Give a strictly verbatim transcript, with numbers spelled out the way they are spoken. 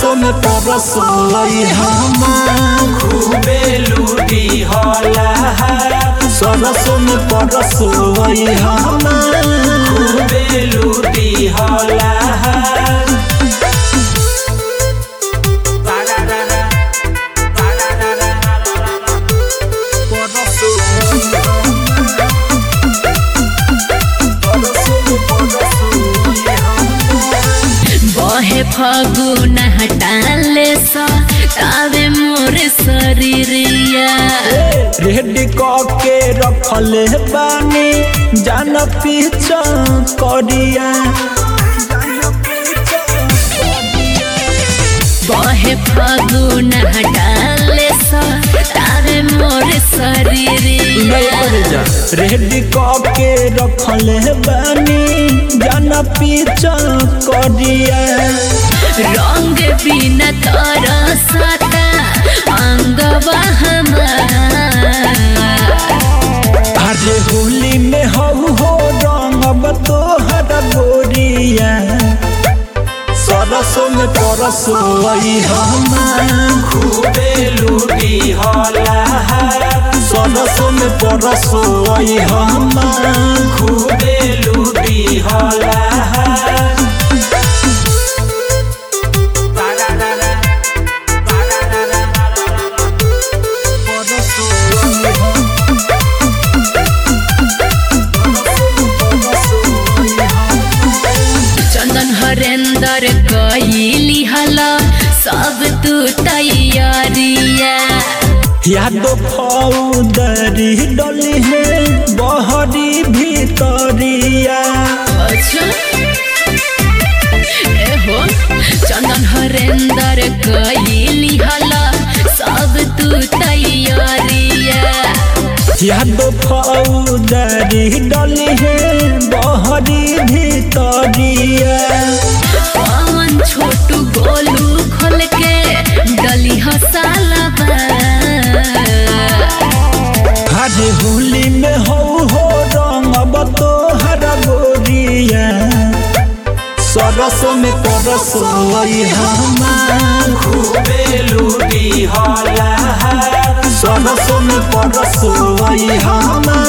सरसों में परसोई हम खूबे लूटी होला सरसों में परसोई हम खूबे लूटी होला बहे फगुन हटाले सा तावे मोर शरीरिया रेडी के रखले बानी जान पीछा करिया बहे फगुन हटाले सा तावे मोर शरीरिया रेडी के रखले बानी जान पीछा करिया रंग बिना तोरा साता अंगवा अरे होली में हऊ हो रंग तोहर गोरिया सरसों में परसोई हम खूबे लूटी होला सरसों में परसोई हम खूबे लूटी होला चंदन हरेंदर कइली हला सब तू तैयारिया यादो फौदरी डली है बहरी भीतरिया अच्छा ए हो चंदन हरेंदर कइली हला सब तू तैयारिया यादो फौदरी डली है बहरी भीतरिया पवन छोटू गोलू खोल के डली हसाला हरे होली में हो हो रंग तोहर गोरिया सरसों में परसोई हम खूबे लूटी होला सरसों में परसोई हम